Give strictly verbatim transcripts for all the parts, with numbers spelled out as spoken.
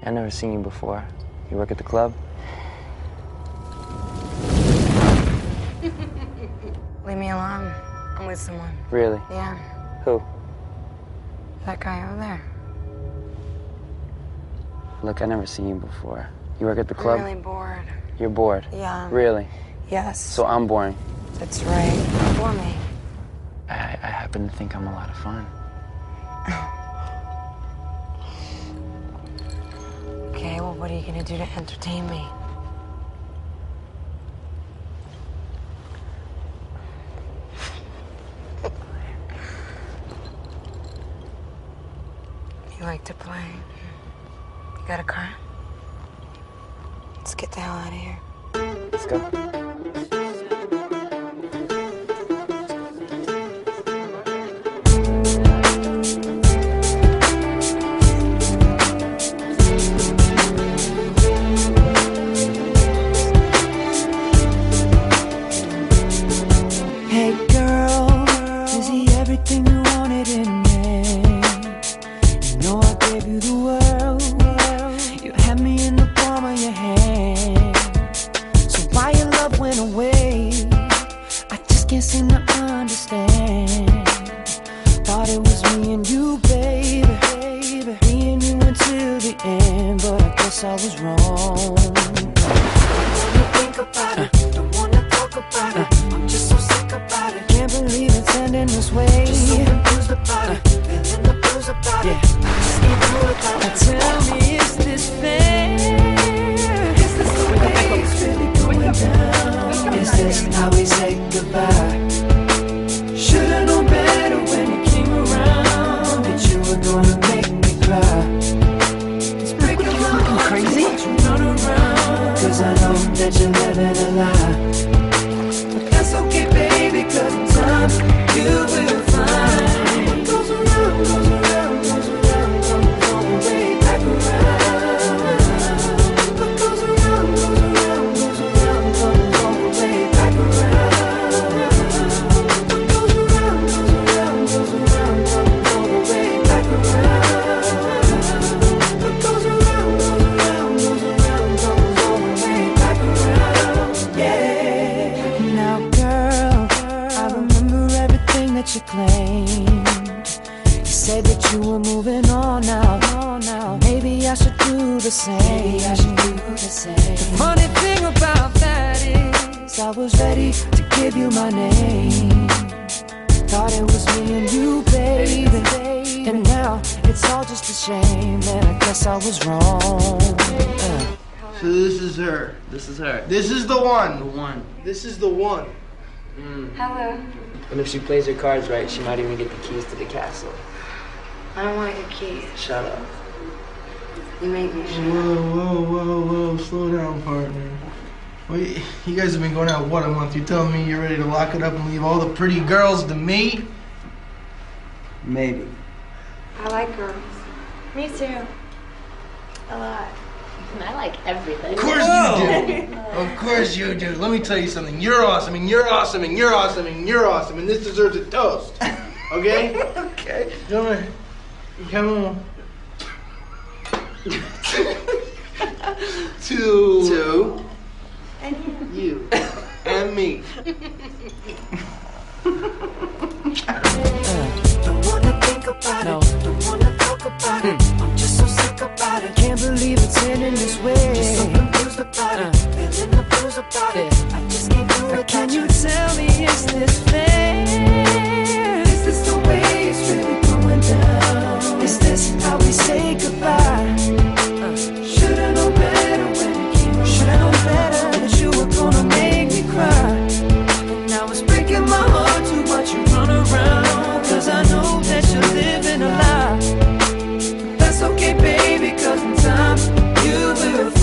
I've never seen you before. You work at the club? Leave me alone. I'm with someone. Really? Yeah. Who? That guy over there. Look, I've never seen you before. You work at the club? I'm really bored. You're bored? Yeah. Really? Yes. So I'm boring? That's right. For me. I, I happen to think I'm a lot of fun. Okay, well, what are you gonna do to entertain me? You like to play? You got a car? Let's get the hell out of here. Let's go. Hey girl, is he everything you wanted in me? You know I gave you the world. You had me in the palm of your hand. So why your love went away? I just can't seem to understand. Thought it was me and you, baby. Me and you until the end, but I guess I was wrong. Don't think about it, don't wanna talk about it. I'm just so sick about it. Can't believe it's ending this way. Just so confused about it, feeling the blues about it. I just can't do without it. Tell me, is this fair? Is this the way it's really going down? Is this how we say goodbye? Should've known better when you came around that you were gonna make me cry. It's breaking my heart crazy. You run around, 'cause I know that you're living a lie. But that's okay, baby, 'cause in time you will find what goes around, goes around, goes around, comes all the way back around. What goes around, goes around, goes around, comes all the way back around. What goes around, goes around, goes around, comes all the way back around. What goes around, goes around, goes around, comes all the way back around. Yeah. Now, girl, I remember everything that you claimed. You said that you were moving on now. now. Maybe I should do the same. Maybe I should do the same. The funny thing about that is I was ready to give you my name. Thought it was me and you, baby. And now it's all just a shame, and I guess I was wrong. Uh. So this is her. This is her. This is the one. The one. This is the one. Hello. And if she plays her cards right, she might even get the keys to the castle. I don't want your keys. Shut up. You make me shut Whoa, up. whoa, whoa, whoa. Slow down, partner. Well, you, you guys have been going out, what, a month? You're telling me you're ready to lock it up and leave all the pretty girls to me? Maybe. I like girls. Me too. A lot. I like everything. Of course you do. Of course you do. Let me tell you something. You're awesome, and you're awesome, and you're awesome, and you're awesome, and this deserves a toast. Okay? Okay. Come on. Come on. to Two. you and me. Don't wanna think about No. it, don't wanna talk about it. I'm just so sick about it. Can't believe it's ending this way. Just so confused about it, feeling the blues about it. I just can't do it. Can you tell me, is this fair? Is this the way it's really going down? Is this how we say goodbye? Should've known better when you came around. Should've known better that you were gonna make me cry. And now it's breaking my heart to watch you run around, 'cause I know that you're living a lie. But that's okay, baby, 'cause in time you will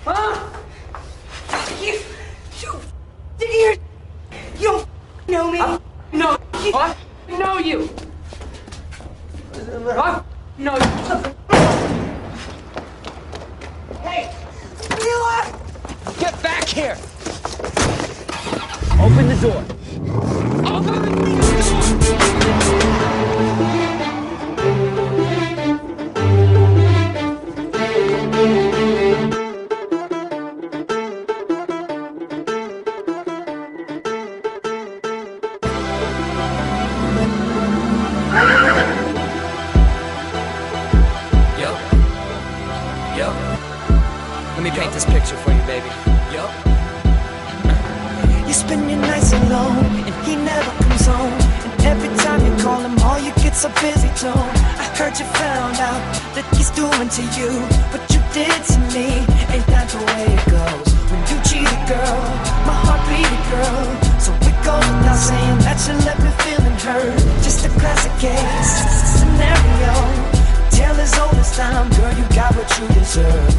Huh? You, you, did you, you don't know me. I know, I know you. I know you. Hey, Mila! Get back here! Open the door. Open the door! Yo. Yo. Let me paint this picture for you, baby. Yo. You spend your nights alone, and he never comes home. And every time you call him, all you get's a busy tone. I heard you found out that he's doing to you what you did to me. Ain't that the way it goes? When you cheat a girl, my heart beat a girl. So it goes without saying that you left me feeling hurt. Just a classic case scenario. Tale as old as time, girl, you got what you deserve.